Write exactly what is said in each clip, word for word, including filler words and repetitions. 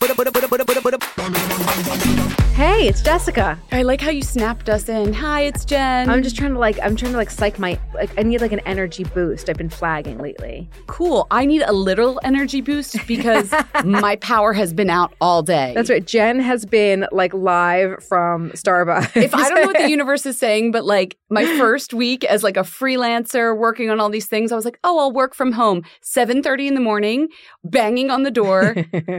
Hey, it's Jessica. I like how you snapped us in. Hi, it's Jen. I'm just trying to like, I'm trying to like psych my, like I need like an energy boost. I've been flagging lately. Cool. I need a little energy boost because my power has been out all day. That's right. Jen has been like live from Starbucks. If I don't know what the universe is saying, but like my first week as like a freelancer working on all these things, I was like, oh, I'll work from home. seven thirty in the morning, banging on the door.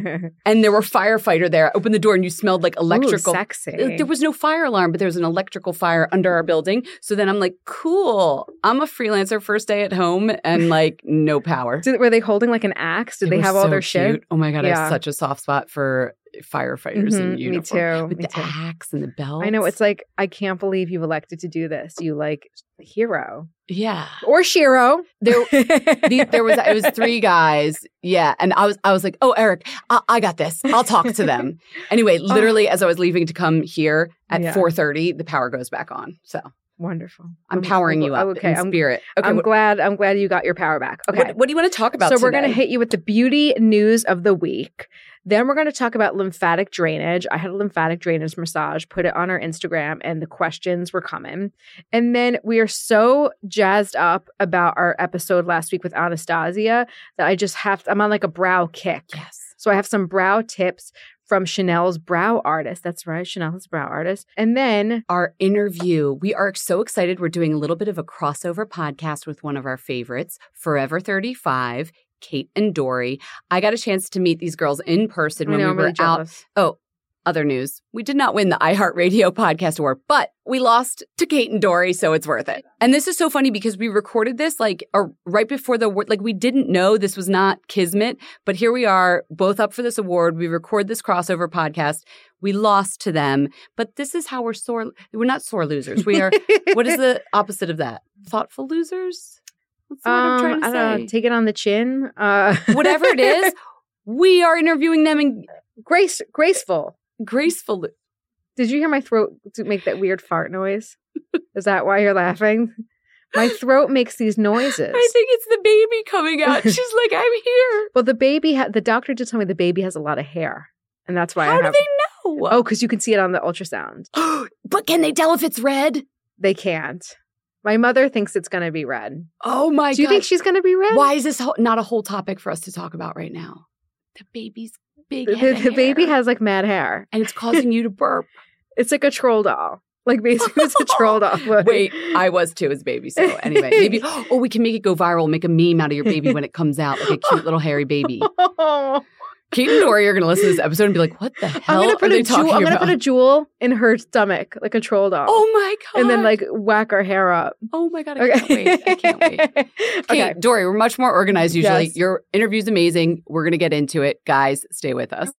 And there were firefighter there. I opened the door and you smelled like electrical. Ooh, sexy. There was no fire alarm, but there was an electrical fire under our building. So then I'm like, cool. I'm a freelancer first day at home and like no power. Did, were they holding like an axe? Did They they were have all so their cute. shit? Oh my God, I Yeah. have such a soft spot for firefighters Mhm, in me uniform. too, With me the too. axe and the belt. I know. It's like, I can't believe you've elected to do this. You like hero. Yeah. Or Shiro. There, the, there was it was three guys, yeah, and I was I was like, oh, Eric, I, I got this. I'll talk to them. Anyway, literally, as I was leaving to come here at Yeah. four thirty, the power goes back on. So Wonderful. I'm powering you up Okay, in I'm, spirit. Okay, I'm what, glad. I'm glad you got your power back. Okay. what, what do you want to talk about? So we're going to today? hit you with the beauty news of the week. Then we're going to talk about lymphatic drainage. I had a lymphatic drainage massage, put it on our Instagram, and the questions were coming. And then we are so jazzed up about our episode last week with Anastasia that I just have to, I'm on like a brow kick. Yes. So I have some brow tips from Chanel's brow artist. That's right, Chanel's brow artist. And then Our interview. We are so excited. We're doing a little bit of a crossover podcast with one of our favorites, Forever thirty-five, Kate and Dory. I got a chance to meet these girls in person I when know, we I'm were really out. jealous. Oh, other news. We did not win the iHeartRadio Podcast Award, but we lost to Kate and Dory, so it's worth it. And this is so funny because we recorded this like uh, right before the award. Like we didn't know this was not kismet, but here we are, both up for this award. We record this crossover podcast. We lost to them, but this is how we're sore. We're not sore losers. We are, what is the opposite of that? Thoughtful losers? What's the word I'm trying Um, to I say? don't know, take it on the chin. Uh, Whatever it is, we are interviewing them in Grace, graceful. graceful. Did you hear my throat to make that weird fart noise? Is that why you're laughing? My throat makes these noises. I think it's the baby coming out. She's like, I'm here. Well, the baby, ha- the doctor just told me the baby has a lot of hair, and that's why How I do have. they know? Oh, because you can see it on the ultrasound. But can they tell if it's red? They can't. My mother thinks it's going to be red. Oh my Do you God. think she's going to be red? Why is this ho- not a whole topic for us to talk about right now? The baby's big The, head the, of the baby hair, has like mad hair. and it's causing you to burp. It's like a troll doll. Like basically, it's a troll doll. Wait, I was too as a baby. So anyway, maybe, oh, we can make it go viral, make a meme out of your baby when it comes out, like a cute little hairy baby. Oh. Kate and Dory are going to listen to this episode and be like, what the I'm hell gonna are put they a talking jewel. I'm gonna about? put a jewel in her stomach, like a troll doll. Oh my God. And then like whack her hair up. oh my God, I can't wait. I can't wait. Kate, Okay. Dory, we're much more organized usually. Yes. Your interview's amazing. We're going to get into it. Guys, stay with us.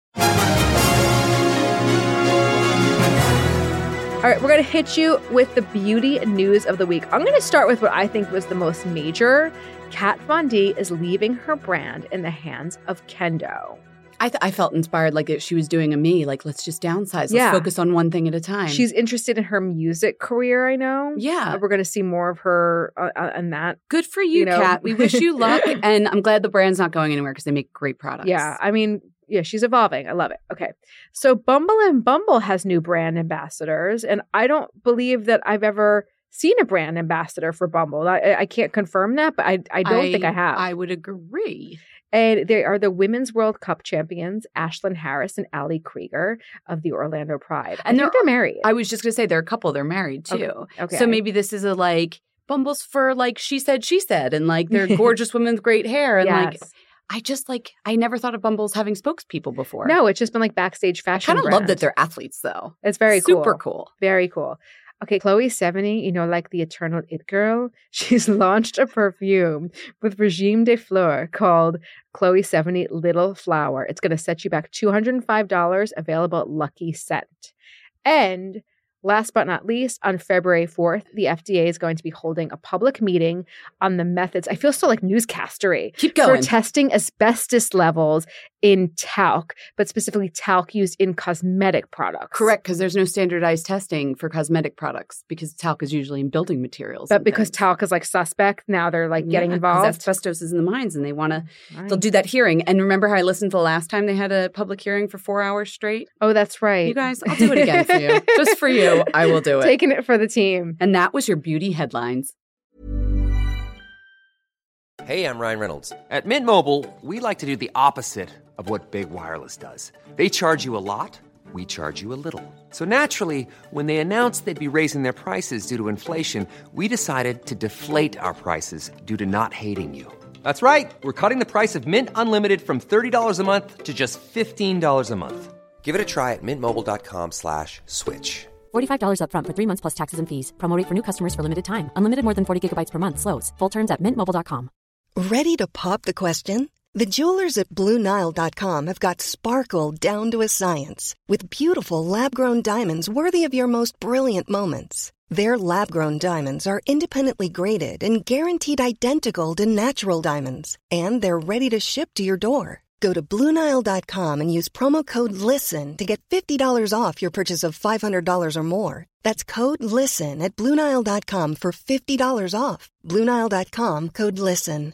All right, we're going to hit you with the beauty news of the week. I'm going to start with what I think was the most major. Kat Von D is leaving her brand in the hands of Kendo. I, th- I felt inspired like if she was doing a me, like let's just downsize. Let's Yeah. focus on one thing at a time. She's interested in her music career, I know. Yeah. We're going to see more of her uh, uh, on that. Good for you, You know? Kat. We wish you luck. And I'm glad the brand's not going anywhere because they make great products. Yeah, I mean, yeah, she's evolving. I love it. Okay. So Bumble and Bumble has new brand ambassadors, and I don't believe that I've ever seen a brand ambassador for Bumble. I, I can't confirm that, but I, I don't think I have. I would agree. And they are the Women's World Cup champions, Ashlyn Harris and Ali Krieger of the Orlando Pride. And I think they're- they're married. I was just going to say they're a couple. They're married too. Okay. Okay. So maybe this is a like Bumble's for like she said, she said, and like they're gorgeous women with great hair. And like, Yes. I just like, I never thought of Bumble's having spokespeople before. No, it's just been like backstage I fashion. kind of love that brand. they're athletes though. It's very cool. Super cool. Very cool. Okay, Chloe Sevigny, you know, like the eternal it girl, she's launched a perfume with Regime de Fleur called Chloe Sevigny Little Flower. It's going to set you back two hundred five dollars, available at Lucky Scent. And Last but not least, on February fourth, the F D A is going to be holding a public meeting on the methods. I feel so like newscastery. Keep going. For testing asbestos levels in talc, but specifically talc used in cosmetic products. Correct, because there's no standardized testing for cosmetic products because talc is usually in building materials. But because things. talc is like suspect, now they're like getting yeah, involved. Asbestos is in the mines and they want to, right. they'll do that hearing. And remember how I listened to the last time they had a public hearing for four hours straight? Oh, that's right. You guys, I'll do it again for you. Just for you, I will do it. Taking it for the team. And that was your beauty headlines. Hey, I'm Ryan Reynolds. At Mint Mobile, we like to do the opposite of what Big Wireless does. They charge you a lot, we charge you a little. So naturally, when they announced they'd be raising their prices due to inflation, we decided to deflate our prices due to not hating you. That's right. We're cutting the price of Mint Unlimited from thirty dollars a month to just fifteen dollars a month. Give it a try at mintmobile.com slash switch. forty-five dollars up front for three months plus taxes and fees. Promo rate for new customers for limited time. Unlimited more than forty gigabytes per month. Slows full terms at mint mobile dot com. Ready to pop the question? The jewelers at Blue Nile dot com have got sparkle down to a science with beautiful lab-grown diamonds worthy of your most brilliant moments. Their lab-grown diamonds are independently graded and guaranteed identical to natural diamonds, and they're ready to ship to your door. Go to Blue Nile dot com and use promo code LISTEN to get fifty dollars off your purchase of five hundred dollars or more. That's code LISTEN at Blue Nile dot com for fifty dollars off. Blue Nile dot com, code LISTEN.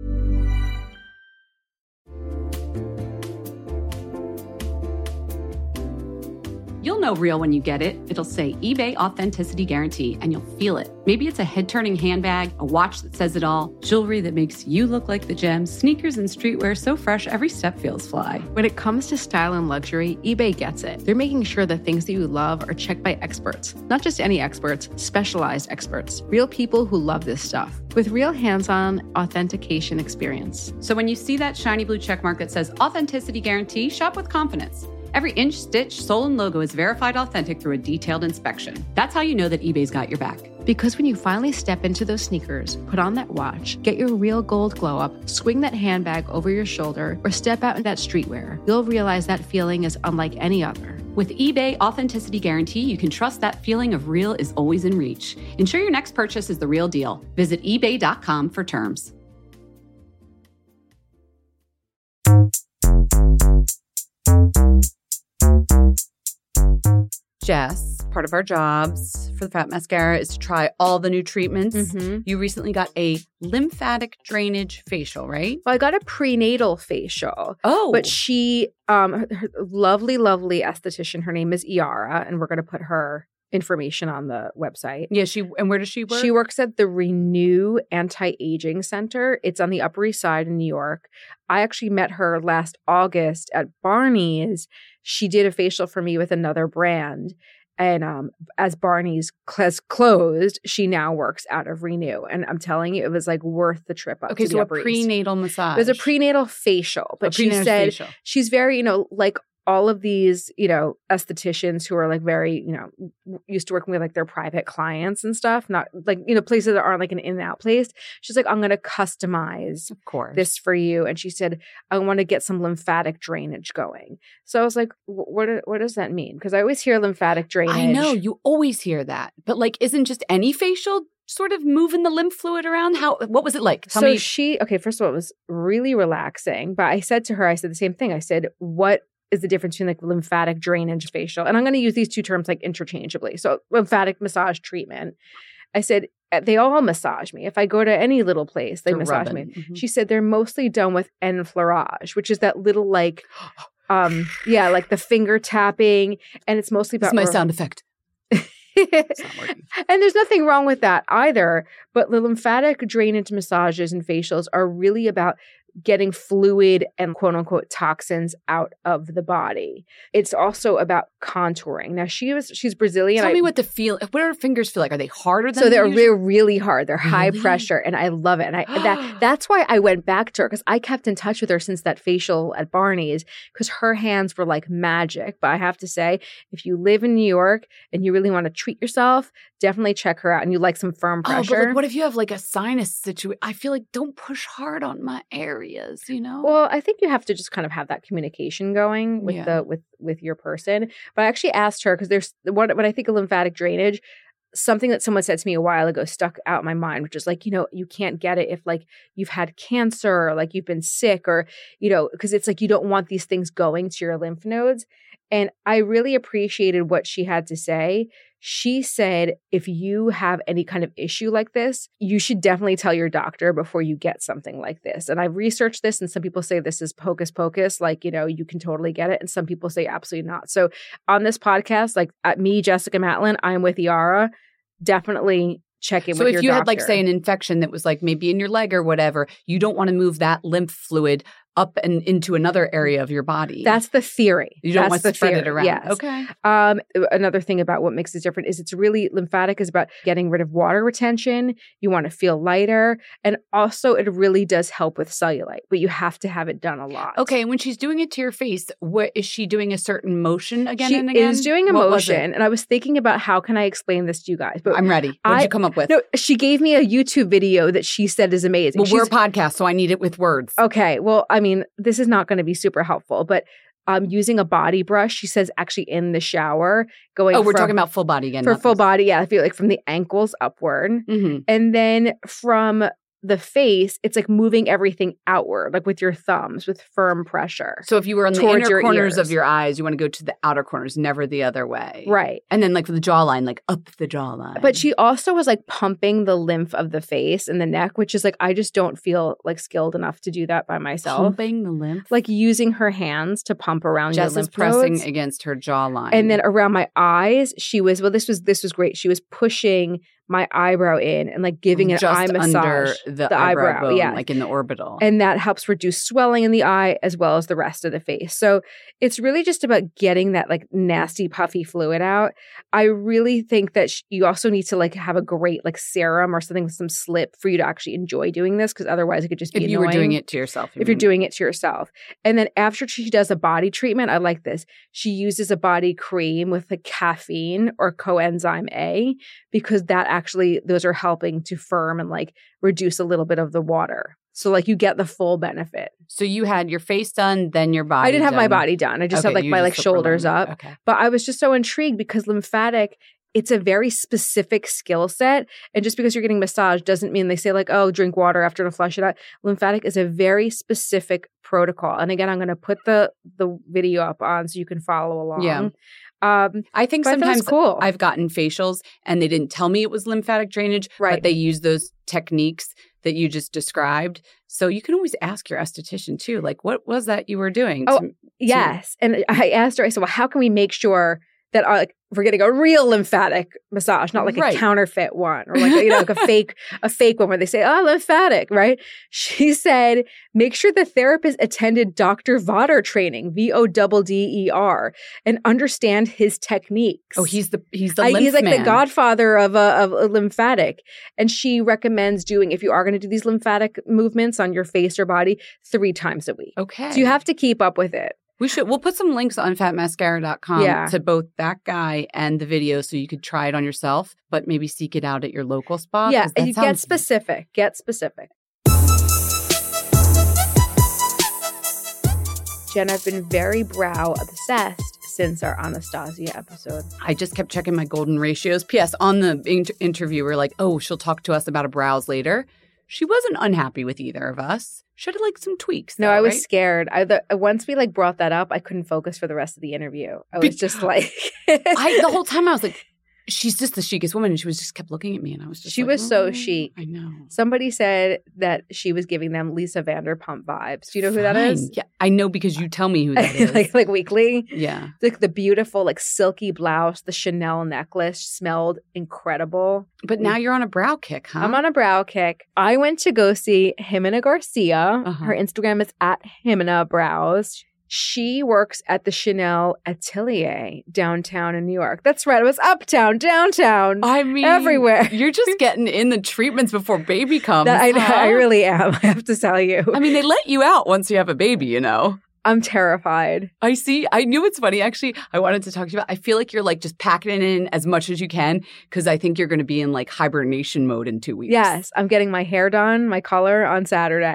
You'll know real when you get it. It'll say eBay Authenticity Guarantee, and you'll feel it. Maybe it's a head-turning handbag, a watch that says it all, jewelry that makes you look like the gem, sneakers and streetwear so fresh every step feels fly. When it comes to style and luxury, eBay gets it. They're making sure the things that you love are checked by experts. Not just any experts, specialized experts. Real people who love this stuff. With real hands-on authentication experience. So when you see that shiny blue checkmark that says Authenticity Guarantee, shop with confidence. Every inch, stitch, sole, and logo is verified authentic through a detailed inspection. That's how you know that eBay's got your back. Because when you finally step into those sneakers, put on that watch, get your real gold glow up, swing that handbag over your shoulder, or step out in that streetwear, you'll realize that feeling is unlike any other. With eBay Authenticity Guarantee, you can trust that feeling of real is always in reach. Ensure your next purchase is the real deal. Visit ebay dot com for terms. Jess, part of our jobs for the Fat Mascara is to try all the new treatments. Mm-hmm. You recently got a lymphatic drainage facial, right? Well, I got a prenatal facial. Oh. But she, um, her, her lovely, lovely esthetician, her name is Iara, and we're going to put her information on the website. Yeah, she and where does she work? She works at the Renew Anti-Aging Center. It's on the Upper East Side in New York. I actually met her last August at Barney's. She did a facial for me with another brand. And um, as Barney's has closed, she now works out of Renew. And I'm telling you, it was like worth the trip up okay, to so the a Upper East. prenatal massage. It was a prenatal facial. But a she prenatal said facial. She's very, you know, like all of these, you know, estheticians who are like very, you know, used to working with like their private clients and stuff, not like, you know, places that aren't like an in and out place. She's like, I'm going to customize of course. this for you. And she said, I want to get some lymphatic drainage going. So I was like, what, what does that mean? Because I always hear lymphatic drainage. I know, you always hear that. But like, isn't just any facial sort of moving the lymph fluid around? How, what was it like? Tell so me. she, okay, first of all, it was really relaxing. But I said to her, I said the same thing. I said, what is the difference between like lymphatic drainage facial? And I'm going to use these two terms like interchangeably. So lymphatic massage treatment. I said, they all massage me. If I go to any little place, they They're massage rubbing. me. Mm-hmm. She said they're mostly done with enfleurage, which is that little like, um, yeah, like the finger tapping. And it's mostly about- It's my sound effect. It's not working. And there's nothing wrong with that either. But the lymphatic drainage massages and facials are really about getting fluid and quote unquote toxins out of the body. It's also about contouring. Now she was she's Brazilian. Tell I, me what the feel what do her fingers feel like? Are they harder than so they're usual? they're really hard. They're high Really? pressure and I love it. And I that that's why I went back to her because I kept in touch with her since that facial at Barney's because her hands were like magic. But I have to say, if you live in New York and you really want to treat yourself, definitely check her out and you like some firm pressure. Oh, but like, what if you have like a sinus situation? I feel like don't push hard on my area. areas, you know? Well, I think you have to just kind of have that communication going with Yeah. the with with your person. But I actually asked her because there's what when I think of lymphatic drainage, something that someone said to me a while ago stuck out in my mind, which is like, you know, you can't get it if like you've had cancer or like you've been sick or, you know, because it's like you don't want these things going to your lymph nodes. And I really appreciated what she had to say. She said, if you have any kind of issue like this, you should definitely tell your doctor before you get something like this. And I've researched this, and some people say this is hocus pocus, like, you know, you can totally get it. And some people say absolutely not. So on this podcast, like at me, Jessica Matlin, I'm with Yara. Definitely check in So with if your you doctor. had like, say, an infection that was like maybe in your leg or whatever, you don't want to move that lymph fluid up and into another area of your body. That's the theory. You don't That's want the to spread theory. it around. Yes. Okay. Um, another thing about what makes it different is it's really lymphatic is about getting rid of water retention. You want to feel lighter. And also it really does help with cellulite, but you have to have it done a lot. Okay. When she's doing it to your face, what is she doing a certain motion again She and again? is doing a What was it? motion. And I was thinking about how can I explain this to you guys? But I'm ready. What did I- you come up with? no, she gave me a YouTube video that she said is amazing. well, we're a She's- podcast, so I need it with words. Okay. Well, I mean, this is not going to be super helpful, but um, using a body brush, she says actually in the shower, going Oh, we're from- talking about full body again. for not full this. body. Yeah. I feel like from the ankles upward. Mm-hmm. And then from the face, it's like moving everything outward, like with your thumbs, with firm pressure. So if you were on the Towards inner your corners ears. of your eyes, you want to go to the outer corners, never the other way. Right. And then like for the jawline, like up the jawline. But she also was like pumping the lymph of the face and the neck, which is like, I just don't feel like skilled enough to do that by myself. pumping the lymph. Like using her hands to pump around Jess your is lymph pressing nodes. against her jawline. And then around my eyes, she was, well, this was, this was great. She was pushing my eyebrow in and like giving an just eye massage. under the, the eyebrow, eyebrow, bone, yeah. like in the orbital. And that helps reduce swelling in the eye as well as the rest of the face. So it's really just about getting that like nasty puffy fluid out. I really think that sh- you also need to like have a great like serum or something with some slip for you to actually enjoy doing this, because otherwise it could just be if you annoying were doing it to yourself. if you're mean. doing it to yourself. And then after she does a body treatment, I like this. She uses a body cream with like caffeine or coenzyme A, because that actually, those are helping to firm and like reduce a little bit of the water. So like you get the full benefit. So you had your face done, then your body I didn't have my done. body done. I just Okay, had like you my just like put shoulders Berlin. up. Okay. But I was just so intrigued because lymphatic, it's a very specific skill set. And just because you're getting massage doesn't mean they say like, oh, drink water after to flush it out. Lymphatic is a very specific protocol. And again, I'm going to put the the video up on so you can follow along. Yeah. Um, I think but I thought it was sometimes cool. I've gotten facials and they didn't tell me it was lymphatic drainage, Right. but they use those techniques that you just described. So you can always ask your esthetician too, like, what was that you were doing? Oh, to- Yes. And I asked her, I said, well, how can we make sure that our, like, we're getting a real lymphatic massage, not like Right. a counterfeit one or like, you know, like a fake, a fake one where they say, oh, lymphatic, right? She said, make sure the therapist attended Doctor Vodder training, V O D D E R, and understand his techniques. Oh, he's the he's the I- lymph he's like man. the godfather of a, of a lymphatic. And she recommends doing, if you are going to do these lymphatic movements on your face or body, three times a week. Okay. So you have to keep up with it. We should. We'll put some links on fat mascara dot com Yeah. to both that guy and the video so you could try it on yourself, but maybe seek it out at your local spa. Yeah, 'cause that you get sounds- specific. Get specific. Jen, I've been very brow obsessed since our Anastasia episode. I just kept checking my golden ratios. P S. On the inter- interview, we're like, oh, she'll talk to us about a brows later. She wasn't unhappy with either of us. She had like some tweaks. No, though, I was right? scared. I the, once we like brought that up, I couldn't focus for the rest of the interview. I was Be- just like, I the whole time I was like, she's just the chicest woman, and she was just kept looking at me, and I was just She like, was so "Oh, chic." I know. Somebody said that she was giving them Lisa Vanderpump vibes. Do you know who that Fine. is? Yeah, I know because you tell me who that is. like like weekly. yeah. Like the beautiful like silky blouse, the Chanel necklace smelled incredible. But now you're on a brow kick, huh? I'm on a brow kick. I went to go see Jimena Garcia. Uh-huh. Her Instagram is at Jimena Brows. She works at the Chanel Atelier downtown in New York. That's right. It was uptown, downtown. I mean, everywhere. You're just getting in the treatments before baby comes. That, I, huh? I really am. I have to tell you. I mean, they let you out once you have a baby, you know. I'm terrified. I see. I knew it's funny. Actually, I wanted to talk to you about. I feel like you're like just packing it in as much as you can because I think you're going to be in like hibernation mode in two weeks. Yes, I'm getting my hair done, my color on Saturday.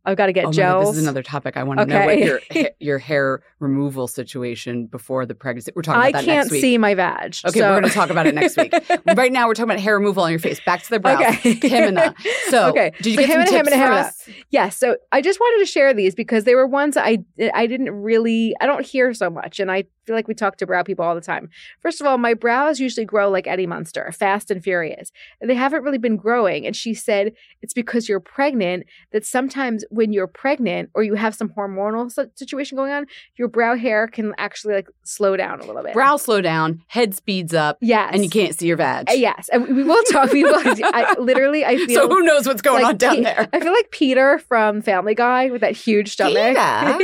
I've got to get oh gels. God, this is another topic. I want to Okay. know what your ha- your hair removal situation before the pregnancy. We're talking about I that can't next week. see my vag. Okay, so. we're going to talk about it next week. Right now, we're talking about hair removal on your face. Back to the brows. Okay. Hemina. So, okay. did you so get Hemina, some tips Hemina, for Hemina. us? Yes. So I just wanted to share these because they were ones that I I didn't really I don't hear so much, and I feel like we talk to brow people all the time. First of all, my brows usually grow like Eddie Munster, fast and furious, and they haven't really been growing. And she said it's because you're pregnant. That sometimes when you're pregnant or you have some hormonal situation going on, your brow hair can actually like slow down a little bit. Brow slow down, head speeds up, Yes. and you can't see your vag. Uh, yes, and we will talk. We will. I, literally, I feel. So who knows what's going like on down Pe- there? I feel like Peter from Family Guy with that huge stomach.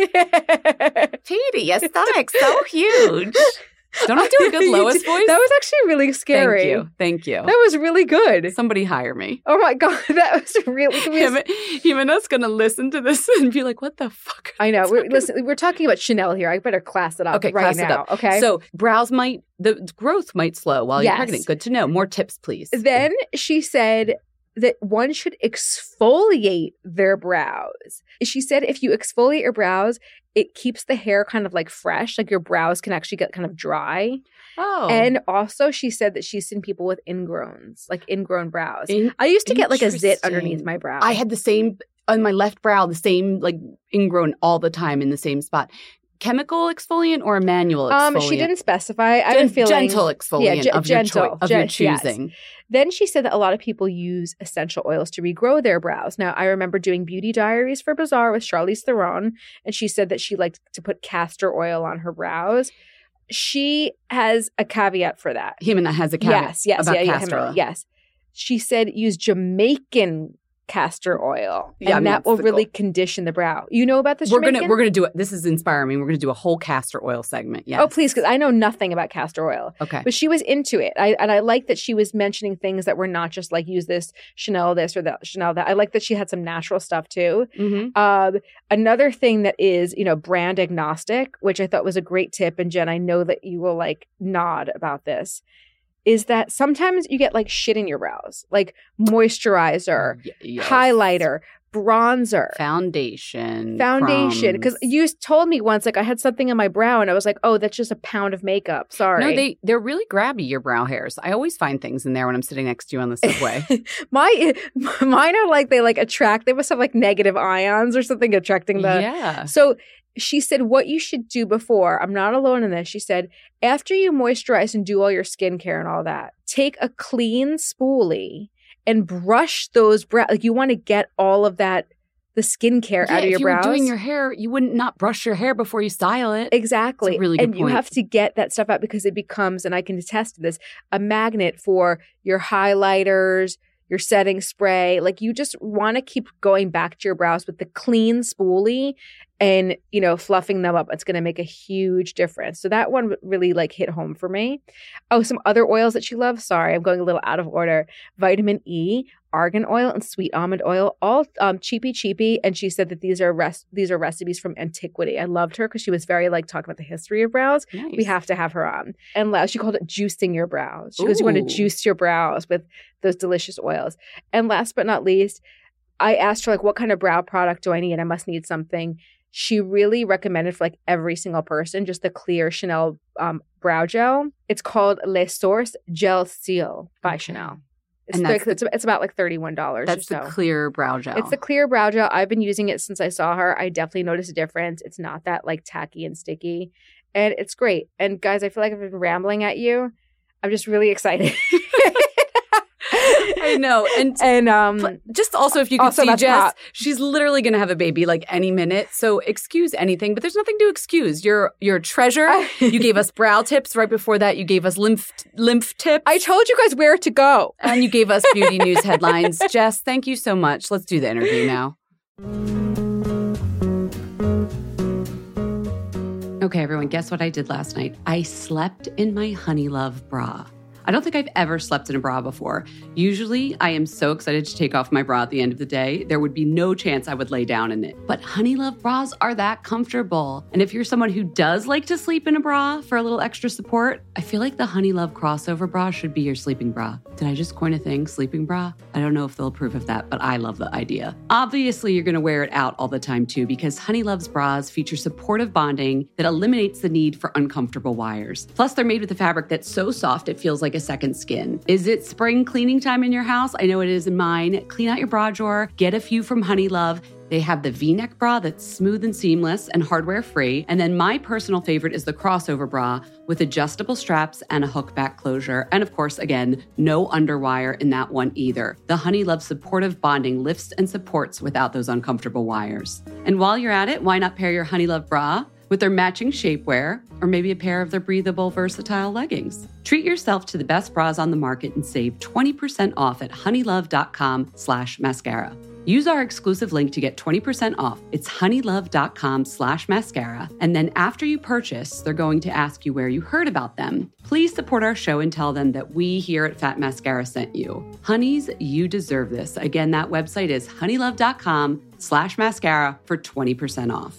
Petey, your stomach's so huge. Don't I do a good Lois voice? That was actually really scary. Thank you. Thank you. That was really good. Somebody hire me. Oh my God, that was really. Him, Jimena's going to listen to this and be like, what the fuck? I know. We're, listen, we're talking about Chanel here. I better class it up Okay, right class now. it up. Okay. So brows might, the growth might slow while you're Yes. pregnant. Good to know. More tips, please. Then she said that one should exfoliate their brows. She said if you exfoliate your brows, it keeps the hair kind of like fresh, like your brows can actually get kind of dry. Oh. And also she said that she's seen people with ingrowns, like ingrown brows. In- I used to get like a zit Interesting. underneath my brow. I had the same, on my left brow, the same like ingrown all the time in the same spot. Chemical exfoliant or a manual exfoliant? Um, she didn't specify. I Gen- have a feeling gentle exfoliant Yeah, ge- of, gentle, your choi- of gen- your yes. choosing. Then she said that a lot of people use essential oils to regrow their brows. Now, I remember doing beauty diaries for Bazaar with Charlize Theron, and she said that she liked to put castor oil on her brows. She has a caveat for that. Jimena has a caveat Yes, yes, about yeah, yeah, castor Jimena, oil. yes. She said use Jamaican castor oil, Yeah, I and mean, that it's will the really goal. condition the brow. You know about this? We're Jamaican? gonna we're gonna do it. This is inspiring me. We're gonna do a whole castor oil segment. Yes. Oh, please, because I know nothing about castor oil. Okay. But she was into it. I, and I like that she was mentioning things that were not just like use this, Chanel this or that, Chanel that. I like that she had some natural stuff too. Mm-hmm. Um, another thing that is, you know, brand agnostic, which I thought was a great tip. And Jen, I know that you will like nod about this, is that sometimes you get like shit in your brows, like moisturizer, Y- yes. highlighter, bronzer. Foundation. Foundation, because crumbs. you told me once, like I had something in my brow, and I was like, "Oh, that's just a pound of makeup." Sorry. No, they they're really grabby, your brow hairs. I always find things in there when I'm sitting next to you on the subway. My mine are like they like attract. They must have like negative ions or something attracting the. yeah. So she said, what you should do before. I'm not alone in this. She said, after you moisturize and do all your skincare and all that, take a clean spoolie and brush those brows. Like you want to get all of that, the skincare Yeah, out of your if you brows. were doing your hair, you wouldn't not brush your hair before you style it. Exactly. That's a really good and you point. have to get that stuff out because it becomes, and I can attest to this, a magnet for your highlighters, your setting spray. Like you just want to keep going back to your brows with the clean spoolie and, you know, fluffing them up. It's going to make a huge difference. So that one really like hit home for me. Oh, some other oils that she loves. Sorry, I'm going a little out of order. Vitamin E, argan oil, and sweet almond oil, all um, cheapy cheapy. And she said that these are res- these are recipes from antiquity. I loved her because she was very like talking about the history of brows. Nice. We have to have her on. And last, she called it juicing your brows. She goes, you want to Ooh. juice your brows with those delicious oils. And last but not least, I asked her like, what kind of brow product do I need? I must need something. She really recommended for like every single person, just the clear Chanel um, brow gel. It's called Les Sources Gel Seal by Okay. Chanel. It's, And like, that's it's, it's about like thirty-one dollars That's or the so. clear brow gel. It's the clear brow gel. I've been using it since I saw her. I definitely noticed a difference. It's not that like tacky and sticky. And it's great. And guys, I feel like I've been rambling at you. I'm just really excited. I know. And and um But just also, if you could Also, see that's Jess, hot. she's literally going to have a baby like any minute. So excuse anything, but there's nothing to excuse. You're you're a treasure. You gave us brow tips right before that. You gave us lymph lymph tips. I told you guys where to go. and you gave us beauty news headlines. Jess, thank you so much. Let's do the interview now. Okay, everyone, guess what I did last night? I slept in my Honey Love bra. I don't think I've ever slept in a bra before. Usually, I am so excited to take off my bra at the end of the day, there would be no chance I would lay down in it. But Honeylove bras are that comfortable. And if you're someone who does like to sleep in a bra for a little extra support, I feel like the Honeylove crossover bra should be your sleeping bra. Did I just coin a thing, sleeping bra? I don't know if they'll approve of that, but I love the idea. Obviously, you're going to wear it out all the time too, because Honeylove's bras feature supportive bonding that eliminates the need for uncomfortable wires. Plus, they're made with a fabric that's so soft it feels like a second skin. Is it spring cleaning time in your house? I know it is in mine. Clean out your bra drawer, get a few from Honeylove. They have the V-neck bra that's smooth and seamless and hardware-free. And then my personal favorite is the crossover bra with adjustable straps and a hook back closure. And of course, again, no underwire in that one either. The Honeylove supportive bonding lifts and supports without those uncomfortable wires. And while you're at it, why not pair your Honeylove bra with their matching shapewear, or maybe a pair of their breathable, versatile leggings? Treat yourself to the best bras on the market and save twenty percent off at honeylove.com slash mascara. Use our exclusive link to get twenty percent off. It's honeylove.com slash mascara. And then after you purchase, they're going to ask you where you heard about them. Please support our show and tell them that we here at Fat Mascara sent you. Honeys, you deserve this. Again, that website is honeylove.com slash mascara for twenty percent off.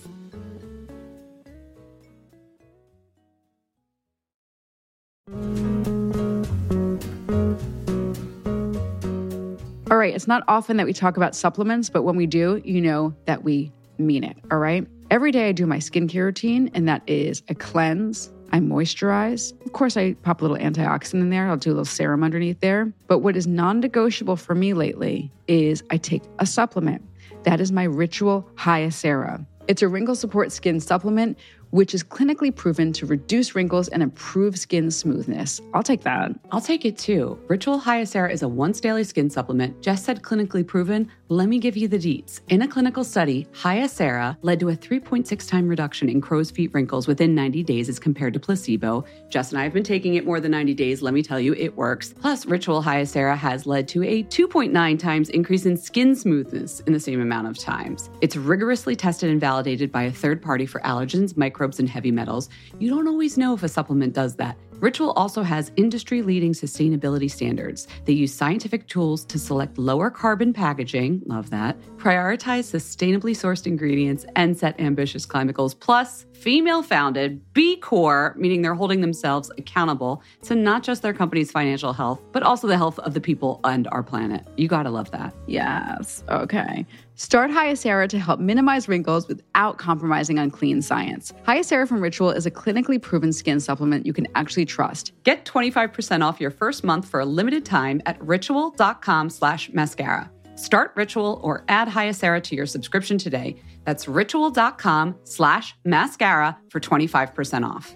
All right, it's not often that we talk about supplements, but when we do, you know that we mean it, all right? Every day I do my skincare routine, and that is I cleanse, I moisturize. Of course, I pop a little antioxidant in there. I'll do a little serum underneath there. But what is non-negotiable for me lately is I take a supplement. That is my Ritual Hyacera. It's a wrinkle support skin supplement, which is clinically proven to reduce wrinkles and improve skin smoothness. I'll take that. I'll take it too. Ritual Hyacera is a once daily skin supplement. Jess said clinically proven. Let me give you the deets. In a clinical study, Hyacera led to a three point six time reduction in crow's feet wrinkles within ninety days as compared to placebo. Jess and I have been taking it more than ninety days. Let me tell you, it works. Plus, Ritual Hyacera has led to a two point nine times increase in skin smoothness in the same amount of times. It's rigorously tested and validated by a third party for allergens, microbes, and heavy metals. You don't always know if a supplement does that. Ritual also has industry-leading sustainability standards. They use scientific tools to select lower carbon packaging, love that, prioritize sustainably sourced ingredients, and set ambitious climate goals. Plus, female-founded, B Corp, meaning they're holding themselves accountable to not just their company's financial health, but also the health of the people and our planet. You gotta love that. Yes, okay. Start Hyacera to help minimize wrinkles without compromising on clean science. Hyacera from Ritual is a clinically proven skin supplement you can actually trust. Get twenty-five percent off your first month for a limited time at ritual.com slash mascara. Start Ritual or add Hyacera to your subscription today. That's ritual.com slash mascara for twenty-five percent off.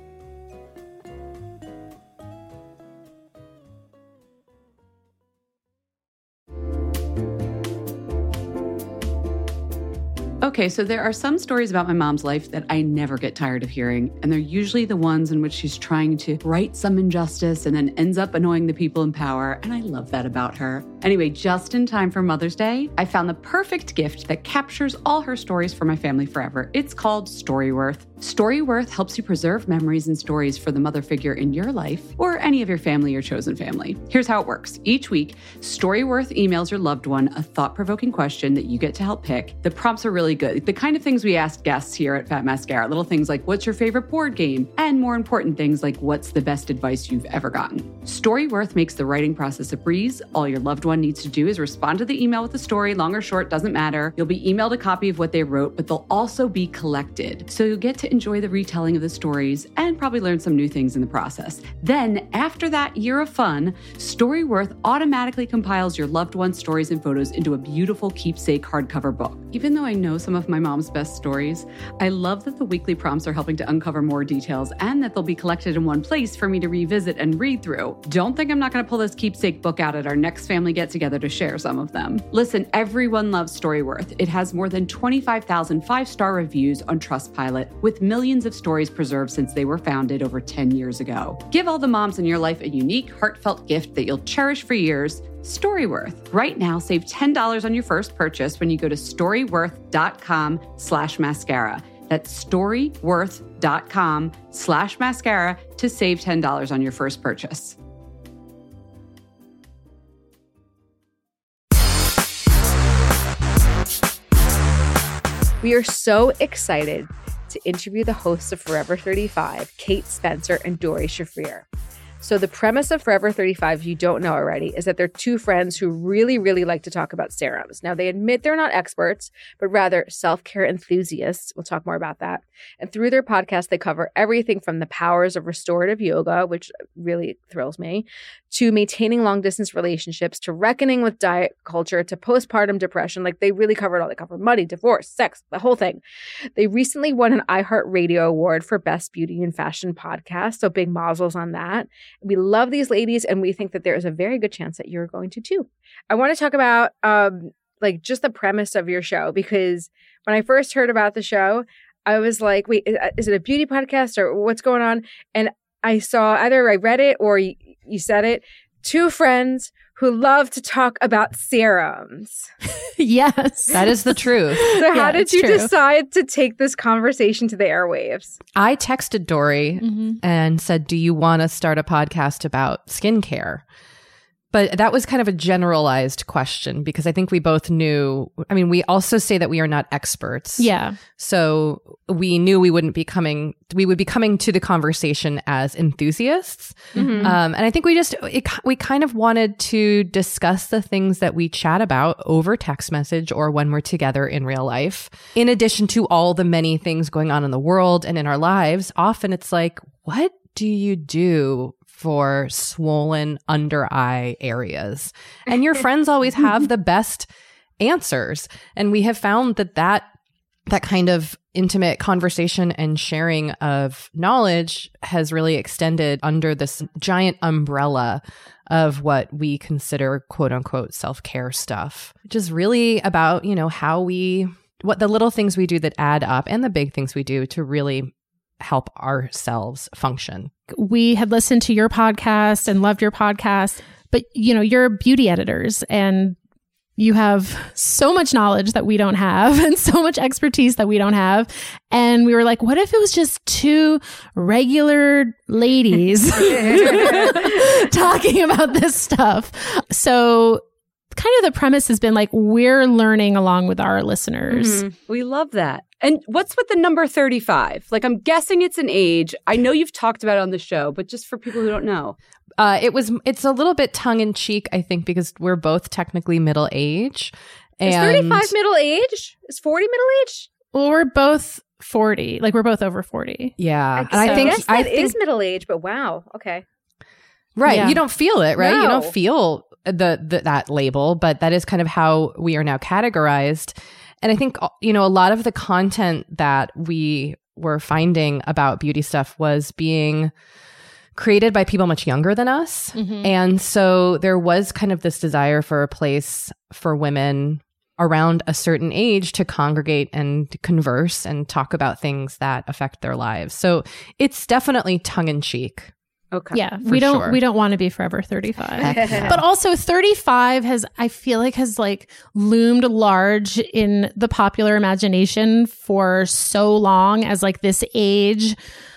Okay, so there are some stories about my mom's life that I never get tired of hearing, and they're usually the ones in which she's trying to right some injustice and then ends up annoying the people in power, and I love that about her. Anyway, just in time for Mother's Day, I found the perfect gift that captures all her stories for my family forever. It's called Storyworth. Storyworth helps you preserve memories and stories for the mother figure in your life or any of your family or chosen family. Here's how it works. Each week, Storyworth emails your loved one a thought-provoking question that you get to help pick. The prompts are really good. The kind of things we ask guests here at Fat Mascara. Little things like, what's your favorite board game? And more important things like, what's the best advice you've ever gotten? Storyworth makes the writing process a breeze. All your loved one needs to do is respond to the email with a story, long or short, doesn't matter. You'll be emailed a copy of what they wrote, but they'll also be collected. So you'll get to enjoy the retelling of the stories and probably learn some new things in the process. Then, after that year of fun, Storyworth automatically compiles your loved one's stories and photos into a beautiful keepsake hardcover book. Even though I know some of my mom's best stories, I love that the weekly prompts are helping to uncover more details and that they'll be collected in one place for me to revisit and read through. Don't think I'm not going to pull this keepsake book out at our next family get-together to share some of them. Listen, everyone loves Storyworth. It has more than twenty-five thousand five-star reviews on Trustpilot, with millions of stories preserved since they were founded over ten years ago. Give all the moms in your life a unique, heartfelt gift that you'll cherish for years. Storyworth. Right now, save ten dollars on your first purchase when you go to storyworth.com slash mascara. That's storyworth.com slash mascara to save ten dollars on your first purchase. We are so excited to interview the hosts of Forever thirty-five, Kate Spencer and Doree Shafrir. So the premise of Forever thirty-five, if you don't know already, is that they're two friends who really, really like to talk about serums. Now, they admit they're not experts, but rather self-care enthusiasts. We'll talk more about that. And through their podcast, they cover everything from the powers of restorative yoga, which really thrills me, to maintaining long-distance relationships, to reckoning with diet culture, to postpartum depression. Like, they really cover it all. They cover money, divorce, sex, the whole thing. They recently won an iHeartRadio award for Best Beauty and Fashion Podcast, so big mazzles on that. We love these ladies, and we think that there is a very good chance that you're going to too. I want to talk about um, like just the premise of your show, because when I first heard about the show, I was like, wait, is it a beauty podcast or what's going on? And I saw either I read it or you, you said it. Two friends who love to talk about serums. Yes. That is the truth. So how Yeah, did it's you true. decide to take this conversation to the airwaves? I texted Doree Mm-hmm. and said, do you want to start a podcast about skincare? But that was kind of a generalized question because I think we both knew, I mean, we also say that we are not experts. Yeah. So we knew we wouldn't be coming, we would be coming to the conversation as enthusiasts. Mm-hmm. Um, and I think we just, it, we kind of wanted to discuss the things that we chat about over text message or when we're together in real life. In addition to all the many things going on in the world and in our lives, often it's like, what do you do for swollen under eye areas? And your friends always have the best answers. And we have found that that that kind of intimate conversation and sharing of knowledge has really extended under this giant umbrella of what we consider quote unquote self-care stuff, which is really about, you know, how we, what the little things we do that add up and the big things we do to really help ourselves function. We had listened to your podcast and loved your podcast, but you know, you're beauty editors and you have so much knowledge that we don't have and so much expertise that we don't have. And we were like, what if it was just two regular ladies talking about this stuff? So kind of the premise has been like, we're learning along with our listeners. Mm-hmm. We love that. And what's with the number thirty-five? Like, I'm guessing it's an age. I know you've talked about it on the show, but just for people who don't know. Uh, it was, it's a little bit tongue in cheek, I think, because we're both technically middle age. Is thirty-five middle age? Is forty middle age? Well, we're both forty. Like, we're both over forty. Yeah. I, And I so think, I guess I that think, is middle age, but wow. Okay. right. Yeah. You don't feel it, right? You No. don't feel the, the that label, but that is kind of how we are now categorized. And I think, you know, a lot of the content that we were finding about beauty stuff was being created by people much younger than us. Mm-hmm. And so there was kind of this desire for a place for women around a certain age to congregate and converse and talk about things that affect their lives. So it's definitely tongue in cheek. Okay. Yeah, For we don't sure. we don't want to be forever thirty-five. Heck no. But also thirty-five has, I feel like, has like loomed large in the popular imagination for so long as like this age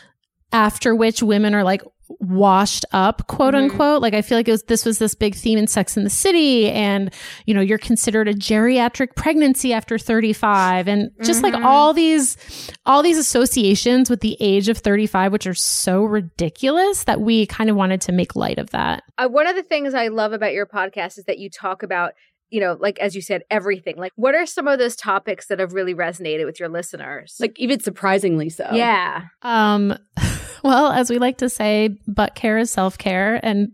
after which women are like washed up, quote Mhm. unquote. Like, I feel like it was, this was this big theme in Sex and the City, and you know, you're considered a geriatric pregnancy after thirty-five, and just Mhm. like all these all these associations with the age of thirty-five, which are so ridiculous that we kind of wanted to make light of that. Uh, one of the things I love about your podcast is that you talk about, you know, like, as you said, everything. Like, what are some of those topics that have really resonated with your listeners? Like, even surprisingly so. yeah. Um, well, as we like to say, butt care is self-care. And,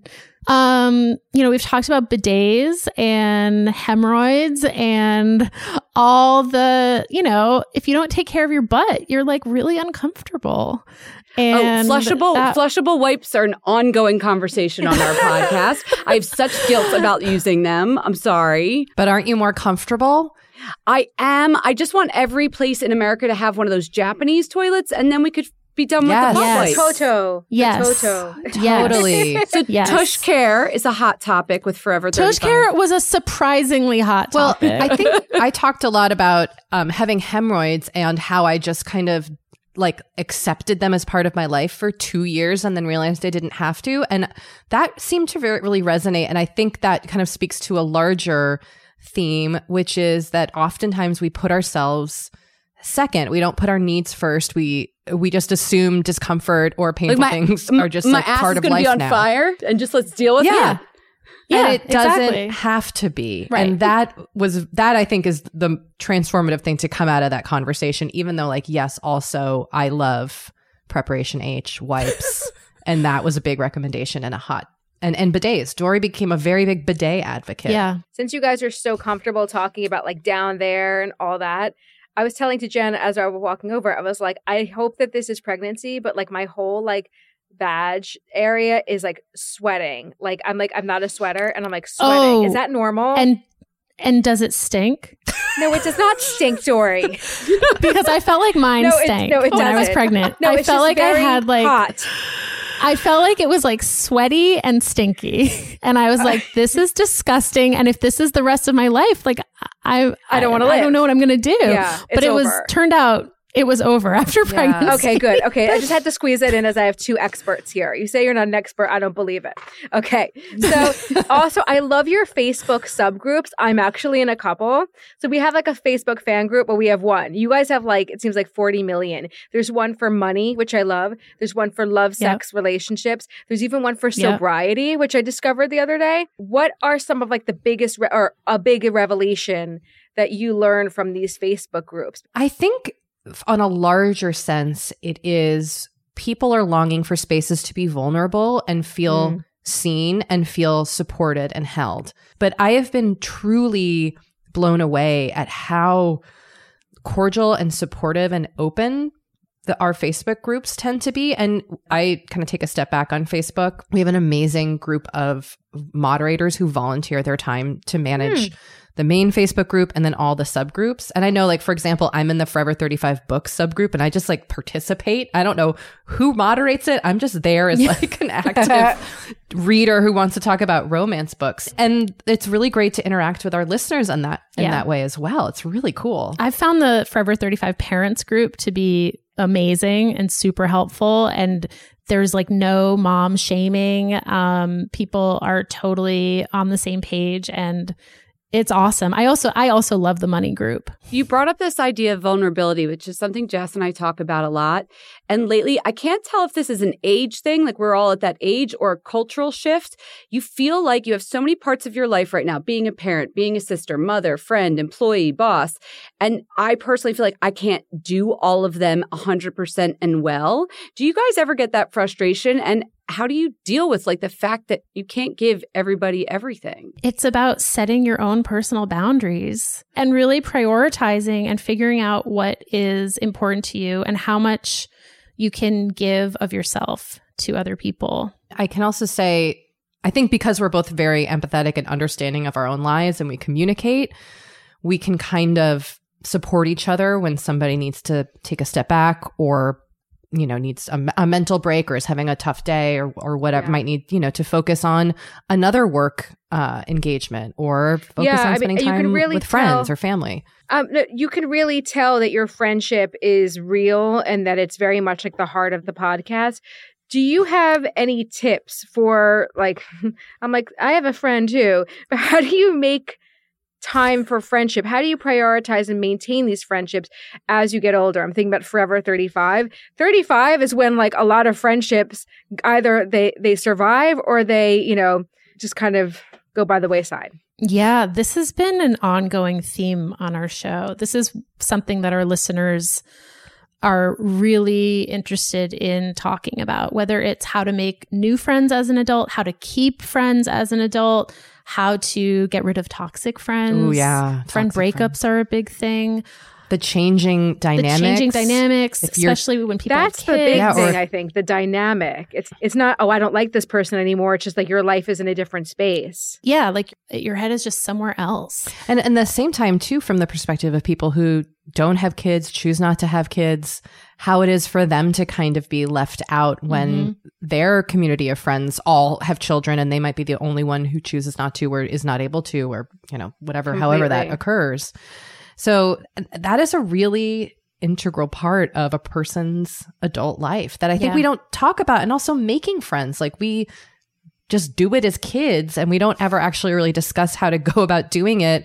um, you know, we've talked about bidets and hemorrhoids and all the, you know, if you don't take care of your butt, you're like really uncomfortable. And oh, flushable that- flushable wipes are an ongoing conversation on our podcast. I have such guilt about using them. I'm sorry. But aren't you more comfortable? I am. I just want every place in America to have one of those Japanese toilets, and then we could be done Yes. with the butt Yes. wipes. Toto. The Yes. Toto. Yes. Totally. So Yes. tush care is a hot topic with Forever Tush thirty-five. care was a surprisingly hot Well, topic. I think I talked a lot about um, having hemorrhoids and how I just kind of like accepted them as part of my life for two years and then realized I didn't have to. And that seemed to very, really resonate. And I think that kind of speaks to a larger theme, which is that oftentimes we put ourselves second. We don't put our needs first. We we just assume discomfort or painful Like my- things m- are just my like ass part is of gonna life be on now. fire, and just let's deal with Yeah. it. Yeah, and it doesn't exactly. have to be. Right. And that was, that I think is the transformative thing to come out of that conversation, even though like, yes, also I love Preparation H wipes. And that was a big recommendation and a hot, and, and bidets. Dory became a very big bidet advocate. Yeah. Since you guys are so comfortable talking about like down there and all that, I was telling to Jen as I was walking over, I was like, I hope that this is pregnancy, but like my whole like badge area is like sweating. Like I'm like, I'm not a sweater and I'm like sweating. Oh, Is that normal? And and does it stink? no, it does not stink, Dory. Because I felt like mine No, it- stank no, it when I was doesn't. pregnant. No, I it's felt just like I very had like hot. I felt like it was like sweaty and stinky. And I was like, this is disgusting. And if this is the rest of my life, like I I don't wanna I don't live. know what I'm gonna do. Yeah, but it's it was over. turned out it was over after pregnancy. Okay, good. Okay, I just had to squeeze it in as I have two experts here. You say you're not an expert. I don't believe it. Okay. So also, I love your Facebook subgroups. I'm actually in a couple. So we have like a Facebook fan group, but we have one. You guys have like, it seems like forty million. There's one for money, which I love. There's one for love, Yep. sex, relationships. There's even one for Yep. sobriety, which I discovered the other day. What are some of like the biggest re- or a big revelation that you learn from these Facebook groups? I think on a larger sense, it is people are longing for spaces to be vulnerable and feel Mm. seen and feel supported and held. But I have been truly blown away at how cordial and supportive and open the, our Facebook groups tend to be. And I kind of take a step back on Facebook. We have an amazing group of moderators who volunteer their time to manage Hmm. the main Facebook group and then all the subgroups. And I know, like, for example, I'm in the Forever thirty-five Books subgroup and I just like participate. I don't know who moderates it. I'm just there as like an active reader who wants to talk about romance books. And it's really great to interact with our listeners on that in Yeah. that way as well. It's really cool. I've found the Forever thirty-five Parents group to be amazing and super helpful. And there's like no mom shaming. Um, people are totally on the same page and it's awesome. I also I also love the money group. You brought up this idea of vulnerability, which is something Jess and I talk about a lot. And lately, I can't tell if this is an age thing, like we're all at that age, or a cultural shift. You feel like you have so many parts of your life right now, being a parent, being a sister, mother, friend, employee, boss. And I personally feel like I can't do all of them one hundred percent and well. Do you guys ever get that frustration? And how do you deal with like the fact that you can't give everybody everything? It's about setting your own personal boundaries and really prioritizing and figuring out what is important to you and how much you can give of yourself to other people. I can also say, I think because we're both very empathetic and understanding of our own lives and we communicate, we can kind of support each other when somebody needs to take a step back or, you know, needs a, a mental break or is having a tough day or, or whatever, Yeah. might need, you know, to focus on another work uh, engagement or focus Yeah, I on mean, spending you time can really with friends tell- or family. Um, no, you can really tell that your friendship is real and that it's very much like the heart of the podcast. Do you have any tips for like, I'm like, I have a friend too, but how do you make time for friendship? How do you prioritize and maintain these friendships as you get older? I'm thinking about Forever thirty-five. thirty-five is when like a lot of friendships, either they, they survive or they, you know, just kind of go by the wayside. Yeah, this has been an ongoing theme on our show. This is something that our listeners are really interested in talking about, whether it's how to make new friends as an adult, how to keep friends as an adult, how to get rid of toxic friends. Ooh, yeah, Friend toxic breakups are a big thing. The changing dynamics. The changing dynamics, If you're- especially when people That's have the kids. big Yeah, or- thing, I think, the dynamic. It's it's not, oh, I don't like this person anymore. It's just like your life is in a different space. Yeah, like your head is just somewhere else. And at the same time, too, from the perspective of people who don't have kids, choose not to have kids, how it is for them to kind of be left out when their community of friends all have children and they might be the only one who chooses not to or is not able to or, you know, whatever, however that Completely. occurs. So that is a really integral part of a person's adult life that I think Yeah. we don't talk about. And also making friends. Like we just do it as kids and we don't ever actually really discuss how to go about doing it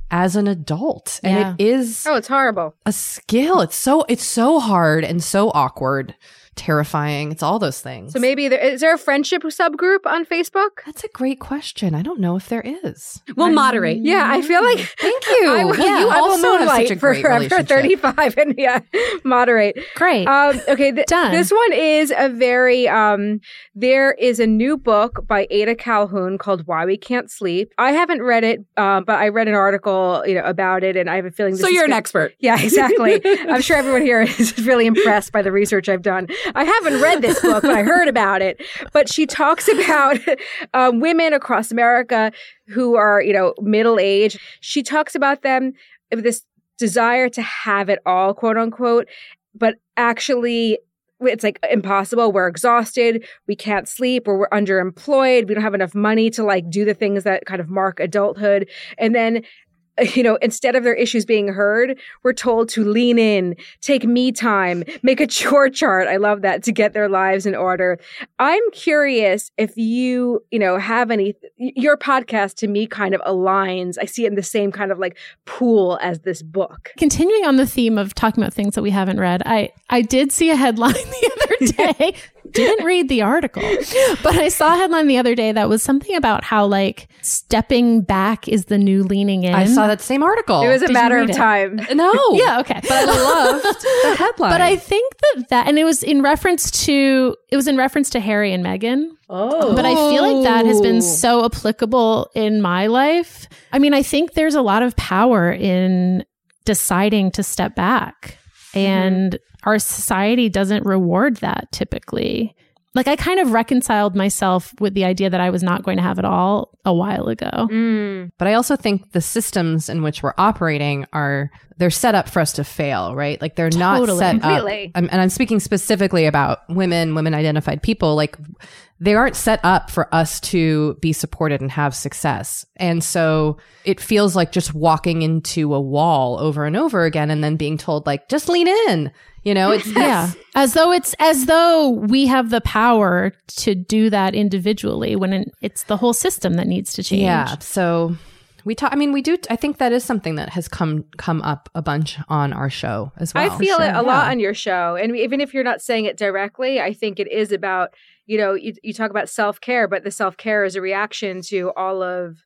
as an adult. And Yeah. it is Oh, it's horrible. a skill. It's so it's so hard and so awkward, terrifying. It's all those things. So maybe there is there a friendship subgroup on Facebook? That's a great question. I don't know if there is. We'll moderate. Yeah, I feel like Thank you. I will, Yeah, you I will also have moonlight such a for great Forever relationship. thirty-five and yeah, moderate. Great. Um, okay, th- Done. this one is a very, um, there is a new book by Ada Calhoun called Why We Can't Sleep. I haven't read it, uh, but I read an article, you know, about it, and I have a feeling this So is you're an gonna- expert. Yeah, exactly. I'm sure everyone here is really impressed by the research I've done. I haven't read this book, but I heard about it. But she talks about um, women across America who are, you know, middle-aged. She talks about them, this desire to have it all, quote unquote, but actually it's like impossible. We're exhausted. We can't sleep, or we're underemployed. We don't have enough money to like do the things that kind of mark adulthood. And then, you know, instead of their issues being heard, we're told to lean in, take me time, make a chore chart. I love that, to get their lives in order. I'm curious if you, you know, have any, your podcast to me kind of aligns. I see it in the same kind of like pool as this book. Continuing on the theme of talking about things that we haven't read, I, I did see a headline the other day. Didn't read the article, but I saw a headline the other day that was something about how like stepping back is the new leaning in. I saw that same article. It was a Did you matter read of it? time. no. Yeah, okay. But I loved the headline. But I think that that, and it was in reference to, it was in reference to Harry and Meghan. Oh. But I feel like that has been so applicable in my life. I mean, I think there's a lot of power in deciding to step back, and mm-hmm. our society doesn't reward that typically. Like, I kind of reconciled myself with the idea that I was not going to have it all a while ago. Mm. But I also think the systems in which we're operating are, they're set up for us to fail, right? Like they're Totally. not set Completely. up. I'm, and I'm speaking specifically about women, women identified people. Like they aren't set up for us to be supported and have success. And so it feels like just walking into a wall over and over again and then being told like, just lean in. You know, it's Yeah. As though it's as though we have the power to do that individually when it, it's the whole system that needs to change. Yeah. So we talk, I mean, we do, I think that is something that has come, come up a bunch on our show as well. I feel it a Sure. lot Yeah. on your show. And even if you're not saying it directly, I think it is about, you know, you, you talk about self-care, but the self-care is a reaction to all of,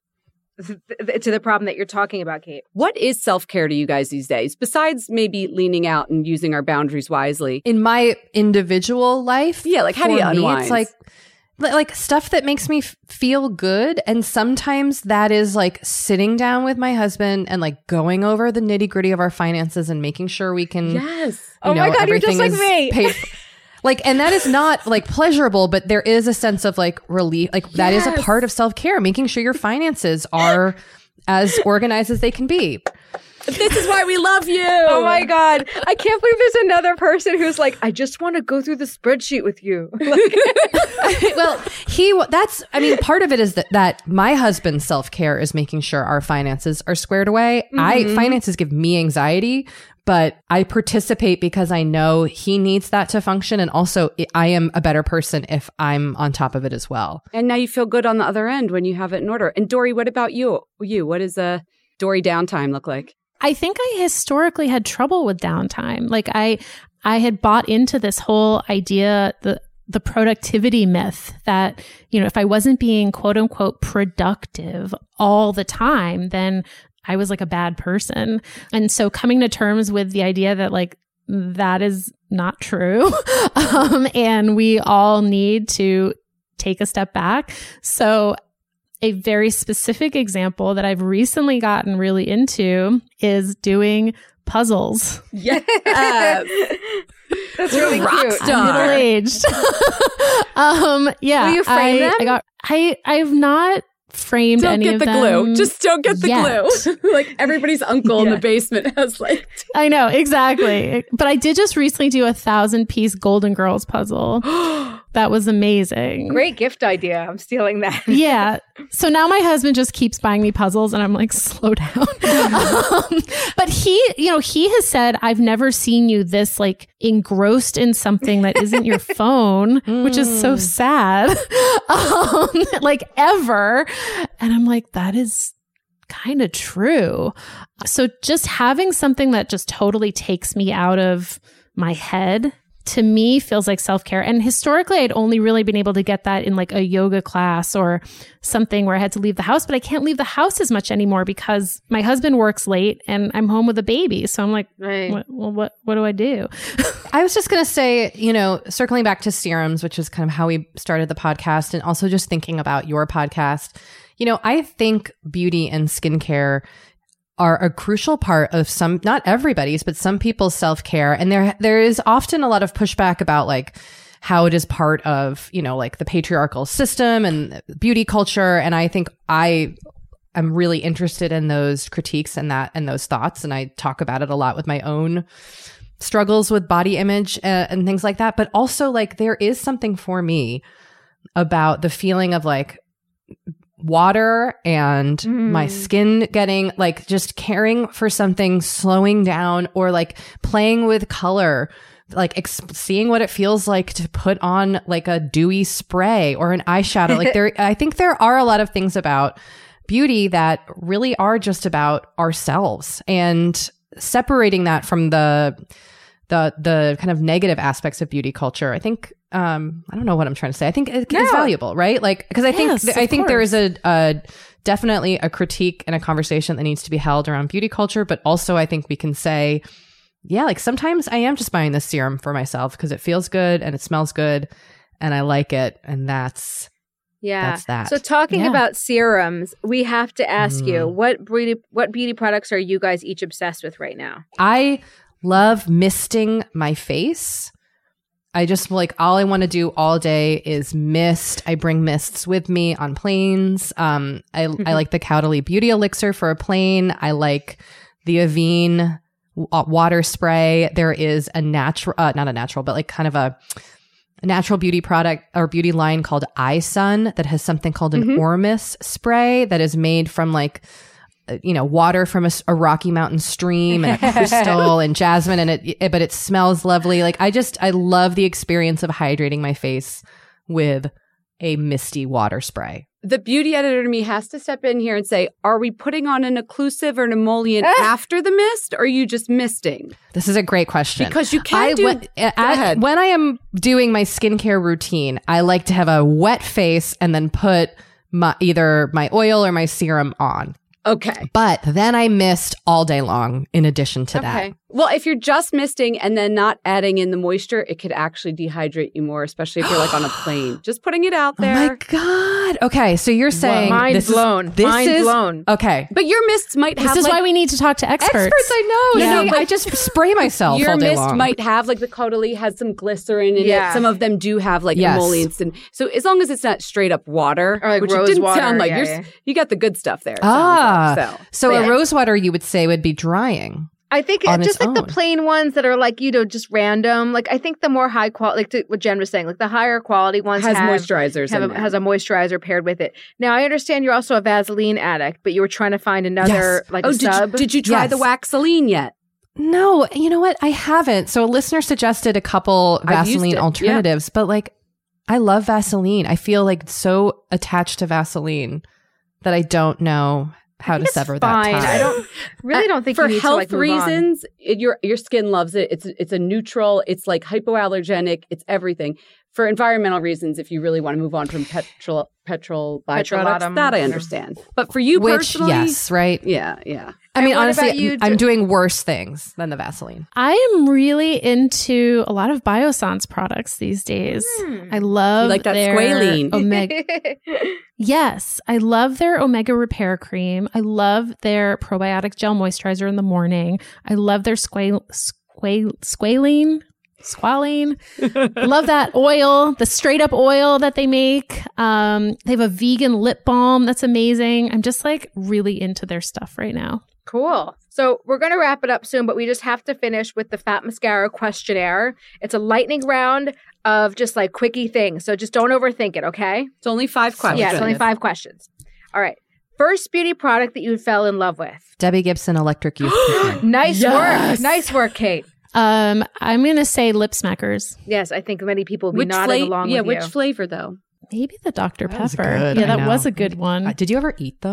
to the problem that you're talking about, Kate. What is self-care to you guys these days, besides maybe leaning out and using our boundaries wisely? In my individual life. Yeah, like how do for you me, unwind? It's like, li- like stuff that makes me f- feel good. And sometimes that is like sitting down with my husband and like going over the nitty gritty of our finances and making sure we can, Yes. you Oh my know, God, you're just everything like is me. paid for. Like, and that is not like pleasurable, but there is a sense of like relief. Like that is a Yes. part of self-care, making sure your finances are as organized as they can be. This is why we love you. Oh my God. I can't believe there's another person who's like, I just want to go through the spreadsheet with you. Well, he, that's, I mean, part of it is that, that my husband's self-care is making sure our finances are squared away. Mm-hmm. I, finances give me anxiety, but I participate because I know he needs that to function. And also I am a better person if I'm on top of it as well. And now you feel good on the other end when you have it in order. And Dory, what about you? You, what does a Dory downtime look like? I think I historically had trouble with downtime. Like I, I had bought into this whole idea, the the productivity myth that, you know, if I wasn't being quote unquote productive all the time, then I was like a bad person. And so coming to terms with the idea that like that is not true, um, and we all need to take a step back. So a very specific example that I've recently gotten really into is doing puzzles. Yes. That's really Rock cute. star. I'm middle aged. um, yeah. Will you frame I, them? I got. I. I've not framed Don't any get of the them. glue. Just don't get the yet. glue. Like everybody's uncle in Yeah. the basement has like. I know exactly. But I did just recently do a thousand piece Golden Girls puzzle. That was amazing. Great gift idea. I'm stealing that. Yeah. So now my husband just keeps buying me puzzles and I'm like, slow down. um, but he, you know, he has said, I've never seen you this like engrossed in something that isn't your phone, which is so sad. Um, like ever. And I'm like, that is kind of true. So just having something that just totally takes me out of my head, to me, feels like self-care. And historically, I'd only really been able to get that in like a yoga class or something where I had to leave the house, but I can't leave the house as much anymore because my husband works late and I'm home with a baby. So I'm like, Right. what, well, what, what do I do? I was just going to say, you know, circling back to serums, which is kind of how we started the podcast, and also just thinking about your podcast, you know, I think beauty and skincare are a crucial part of some, not everybody's, but some people's self-care. And there, there is often a lot of pushback about like how it is part of, you know, like the patriarchal system and beauty culture. And I think I am really interested in those critiques and that, and those thoughts. And I talk about it a lot with my own struggles with body image uh, and things like that. But also like there is something for me about the feeling of like water and Mm. my skin getting like just caring for something, slowing down, or like playing with color, like ex- seeing what it feels like to put on like a dewy spray or an eyeshadow. Like there, I think there are a lot of things about beauty that really are just about ourselves, and separating that from the the the kind of negative aspects of beauty culture. I think um I don't know what I'm trying to say. I think it, No. it's valuable, right? Like because I Yes, think I of think there course. is a, a definitely a critique and a conversation that needs to be held around beauty culture, but also I think we can say, yeah, like sometimes I am just buying this serum for myself because it feels good and it smells good and I like it, and that's Yeah. That's that. So talking Yeah. about serums, we have to ask you, Mm. what beauty what beauty products are you guys each obsessed with right now? I love misting my face. I just like all I want to do all day is mist. I bring mists with me on planes. Um, I I like the Caudalie Beauty Elixir for a plane. I like the Avene w- water spray. There is a natural, uh, not a natural, but like kind of a, a natural beauty product or beauty line called iSun that has something called an Mhm. Ormus spray that is made from like you know, water from a, s- a Rocky Mountain stream and a crystal and jasmine, and it, it, but it smells lovely. Like I just, I love the experience of hydrating my face with a misty water spray. The beauty editor to me has to step in here and say, are we putting on an occlusive or an emollient after the mist, or are you just misting? This is a great question. Because you can I, do... when, at- ahead. when I am doing my skincare routine, I like to have a wet face and then put my, either my oil or my serum on. Okay. But then I mist all day long in addition to that. Okay. Well, if you're just misting and then not adding in the moisture, it could actually dehydrate you more, especially if you're like on a plane. Just putting it out Oh there. my God. Okay. So you're saying Mind this is- blown. this Mind is- blown. Okay. But your mists might This have is like, why we need to talk to experts. Experts, I know. Yeah, See, but I just spray myself your all day mist long. might have like the Caudalie has some glycerin in Yeah. it. Some of them do have like Yes. emollients, and so as long as it's not straight up water, Or like which rose it didn't water, sound like, yeah, you're, yeah. s- you got the good stuff there. it Ah, sounds like, so But a yeah. rose water you would say would be drying. I think On it, just its like the own. plain ones that are like, you know, just random. Like I think the more high quality, like to, what Jen was saying, like the higher quality ones has have, moisturizers have in a, there. has a moisturizer paired with it. Now I understand you're also a Vaseline addict, but you were trying to find another Yes. like oh, a did you, sub. did you try Yes. the Waxaline yet? No, you know what? I haven't. So a listener suggested a couple I've used Vaseline it, yeah. alternatives, but like I love Vaseline. I feel like so attached to Vaseline that I don't know how to It's sever fine. that tie. I don't really don't think for you need health to, like, move on. reasons. It, your your skin loves it. It's it's a neutral. It's like hypoallergenic. It's everything. For environmental reasons, if you really want to move on from petrol petrol byproducts, Petrolatum. that I understand. But for you Which, personally, yes, right? yeah, yeah. I mean, And what honestly, about you, I'm Jo- doing worse things than the Vaseline. I am really into a lot of Biossance products these days. Hmm. I love You like that their squalene. Omega. Yes, I love their Omega Repair Cream. I love their probiotic gel moisturizer in the morning. I love their squal squal squalene. Squalene. I love that oil, the straight up oil that they make. Um, they have a vegan lip balm that's amazing. I'm just like really into their stuff right now. Cool. So we're going to wrap it up soon, but we just have to finish with the Fat Mascara questionnaire. It's a lightning round of just like quickie things. So just don't overthink it, okay? It's only five questions. Yeah, it's only five questions. All right. First beauty product that you fell in love with. Debbie Gibson Electric Youth Treatment. Nice Yes. work. Nice work, Kate. Um, I'm gonna say lip smackers. Yes, I think many people will be Which nodding flavor? along Yeah, with which you. flavor though? Maybe the Doctor That was Pepper. good, Yeah, I that know. was a good one. Uh, did you ever eat them?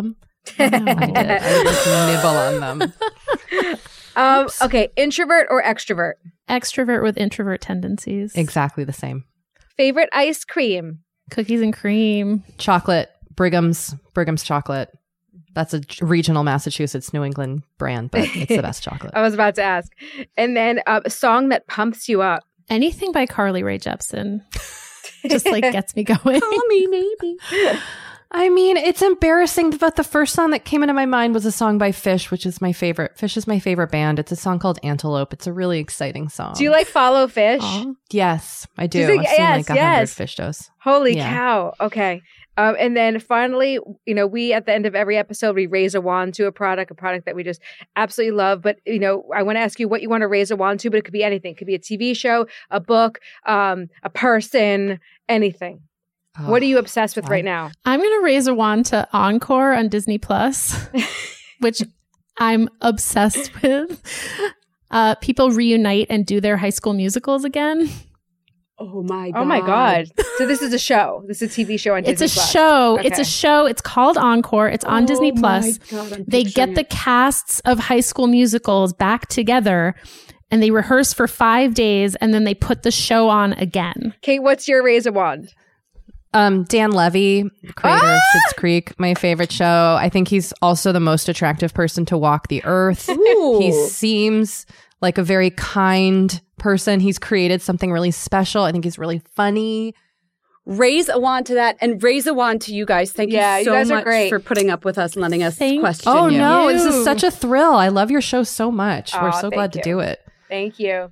I did. I would like nibble on them. Um, okay, introvert or extrovert? Extrovert with introvert tendencies. Exactly the same. Favorite ice cream? Cookies and cream. Chocolate, Brigham's, Brigham's chocolate. That's a regional Massachusetts, New England brand, but it's the best chocolate. I was about to ask. And then uh, a song that pumps you up. Anything by Carly Rae Jepsen just like gets me going. Call me maybe. I mean, it's embarrassing, but the first song that came into my mind was a song by Fish, which is my favorite. Fish is my favorite band. It's a song called Antelope. It's a really exciting song. Do you like Follow Fish? Aw. Yes, I do. Do you think- I've seen yes, like a hundred yes. Fish shows. Holy Yeah. cow. Okay. Um, and then finally, you know, we at the end of every episode, we raise a wand to a product, a product that we just absolutely love. But, you know, I want to ask you what you want to raise a wand to, but it could be anything. It could be a T V show, a book, um, a person, anything. Oh, What are you obsessed with right now? I'm going to raise a wand to Encore on Disney Plus, which I'm obsessed with. Uh, people reunite and do their high school musicals again. Oh my god. Oh my God. So this is a show. This is a T V show on It's Disney a Plus. show. Okay. It's a show. It's called Encore. It's on Oh Disney my Plus. God, I'm They picturing get the it. casts of high school musicals back together and they rehearse for five days and then they put the show on again. Kate, what's your raise a wand? Um, Dan Levy, creator of Schitt's Creek, my favorite show. I think he's also the most attractive person to walk the earth. Ooh. He seems like a very kind person. He's created something really special. I think he's really funny. Raise a wand to that and raise a wand to you guys. Thank Yeah, you you so guys are much great. for putting up with us and letting us Thank question Oh you. no, this you. is such a thrill. I love your show so much. Aw, We're so thank glad to you. do it. Thank you.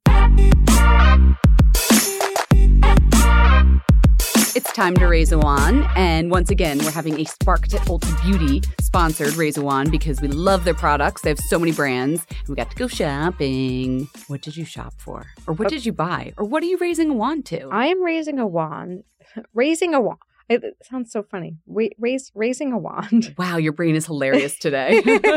It's time to raise a wand. And once again, we're having a Sparked at Ulta Beauty sponsored raise a wand because we love their products. They have so many brands. And we got to go shopping. What did you shop for? Or what did you buy? Or what are you raising a wand to? I am raising a wand. Raising a wand. It sounds so funny. Ra- raise, raising a wand. Wow, your brain is hilarious today.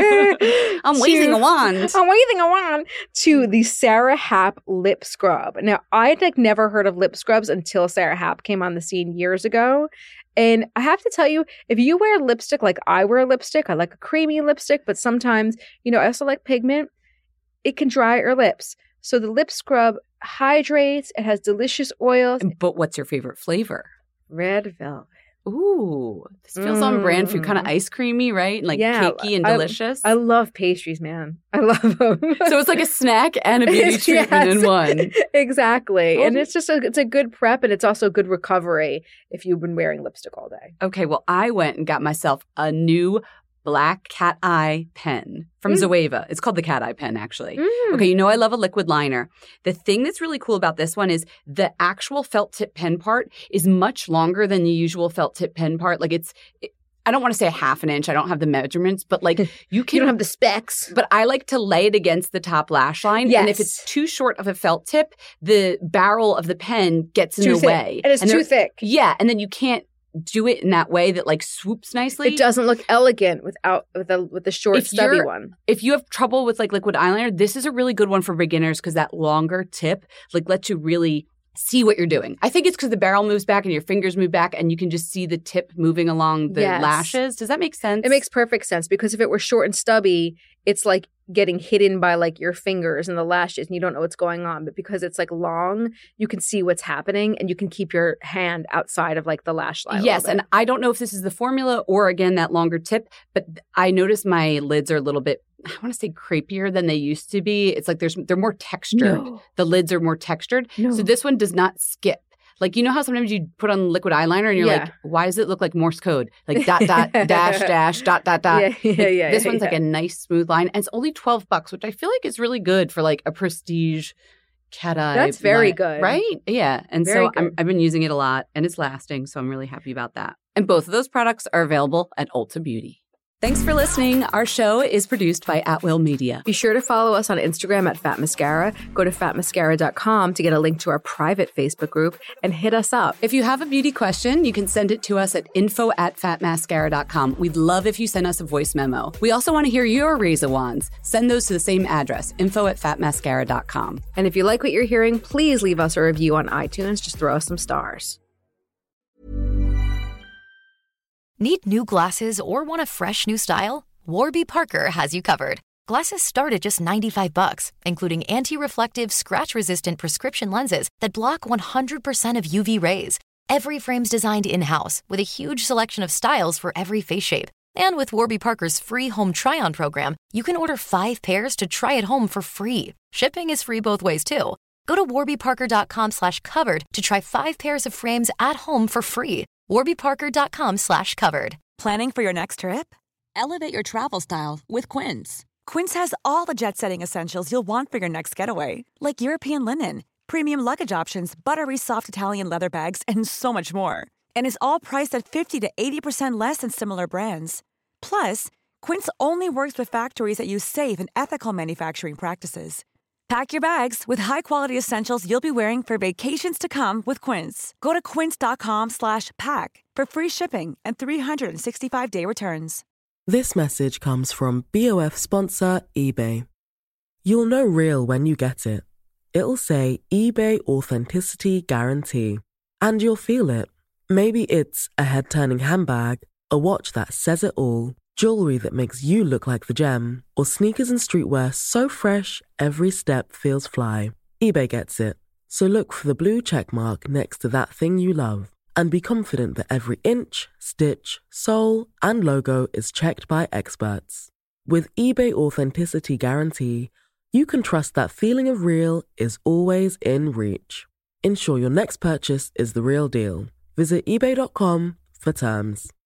I'm To- raising a wand. I'm waving a wand to the Sarah Happ lip scrub. Now, I'd like never heard of lip scrubs until Sarah Happ came on the scene years ago. And I have to tell you, if you wear lipstick like I wear lipstick, I like a creamy lipstick, but sometimes, you know, I also like pigment, it can dry your lips. So the lip scrub hydrates, it has delicious oils. But what's your favorite flavor? Red velvet. Ooh, this feels on brand for you. Kind of ice creamy, right? Like Yeah, cakey and I- delicious. I love pastries, man. I love them. so it's like a snack and a beauty treatment in Yes. one. Exactly. And Oh. it's just a, it's a good prep and it's also good recovery if you've been wearing lipstick all day. Okay, well, I went and got myself a new black cat eye pen from Mm. Zoeva. It's called the cat eye pen, actually. Mm. Okay, you know I love a liquid liner. The thing that's really cool about this one is the actual felt tip pen part is much longer than the usual felt tip pen part. Like it's, it, I don't want to say a half an inch. I don't have the measurements, but like you can You don't have the specs. But I like to lay it against the top lash line. And if Yes. it's too short of a felt tip, the barrel of the pen gets in Too the thick. way. And it's too there- thick. Yeah. And then you can't do it in that way that like swoops nicely. It doesn't look elegant without with the with the short If stubby you're- one. If you have trouble with like liquid eyeliner, this is a really good one for beginners because that longer tip like lets you really see what you're doing. I think it's because the barrel moves back and your fingers move back and you can just see the tip moving along the Yes. lashes. Does that make sense? It makes perfect sense because if it were short and stubby, it's like getting hidden by like your fingers and the lashes and you don't know what's going on. But because it's like long, you can see what's happening and you can keep your hand outside of like the lash line. a Yes, little and I don't know if this is the formula or again that longer tip, but I noticed my lids are a little bit, I want to say crepier than they used to be. It's like there's they're more textured. No. The lids are more textured. No. So this one does not skip. Like you know how sometimes you put on liquid eyeliner and you're Yeah. like, why does it look like Morse code? Like dot dot dash dash dot dot dot. Yeah, yeah, Like, yeah, This yeah, one's like yeah. a nice smooth line, and it's only twelve bucks, which I feel like is really good for like a prestige cat eye. That's very line, good. right? Yeah, and Very so I'm, good. I've been using it a lot, and it's lasting, so I'm really happy about that. And both of those products are available at Ulta Beauty. Thanks for listening. Our show is produced by At Will Media. Be sure to follow us on Instagram at Fat Mascara. Go to fat mascara dot com to get a link to our private Facebook group and hit us up. If you have a beauty question, you can send it to us at info at fat mascara dot com. We'd love if you send us a voice memo. We also want to hear your razor wands. Send those to the same address, info at fat mascara dot com. And if you like what you're hearing, please leave us a review on iTunes. Just throw us some stars. Need new glasses or want a fresh new style? Warby Parker has you covered. Glasses start at just ninety-five bucks, including anti-reflective, scratch-resistant prescription lenses that block one hundred percent of U V rays. Every frame's designed in-house with a huge selection of styles for every face shape. And with Warby Parker's free home try-on program, you can order five pairs to try at home for free. Shipping is free both ways, too. Go to warbyparker.com slash covered to try five pairs of frames at home for free. warbyparker.com slash covered. Planning for your next trip? Elevate your travel style with Quince. Quince has all the jet-setting essentials you'll want for your next getaway, like European linen, premium luggage options, buttery soft Italian leather bags, and so much more. And is all priced at fifty to eighty percent less than similar brands. Plus, Quince only works with factories that use safe and ethical manufacturing practices. Pack your bags with high-quality essentials you'll be wearing for vacations to come with Quince. Go to quince.com slash pack for free shipping and three sixty-five day returns. This message comes from B O F sponsor eBay. You'll know real when you get it. It'll say eBay Authenticity Guarantee. And you'll feel it. Maybe it's a head-turning handbag, a watch that says it all, jewelry that makes you look like the gem, or sneakers and streetwear so fresh every step feels fly. eBay gets it. So look for the blue check mark next to that thing you love and be confident that every inch, stitch, sole, and logo is checked by experts. With eBay Authenticity Guarantee, you can trust that feeling of real is always in reach. Ensure your next purchase is the real deal. Visit ebay dot com for terms.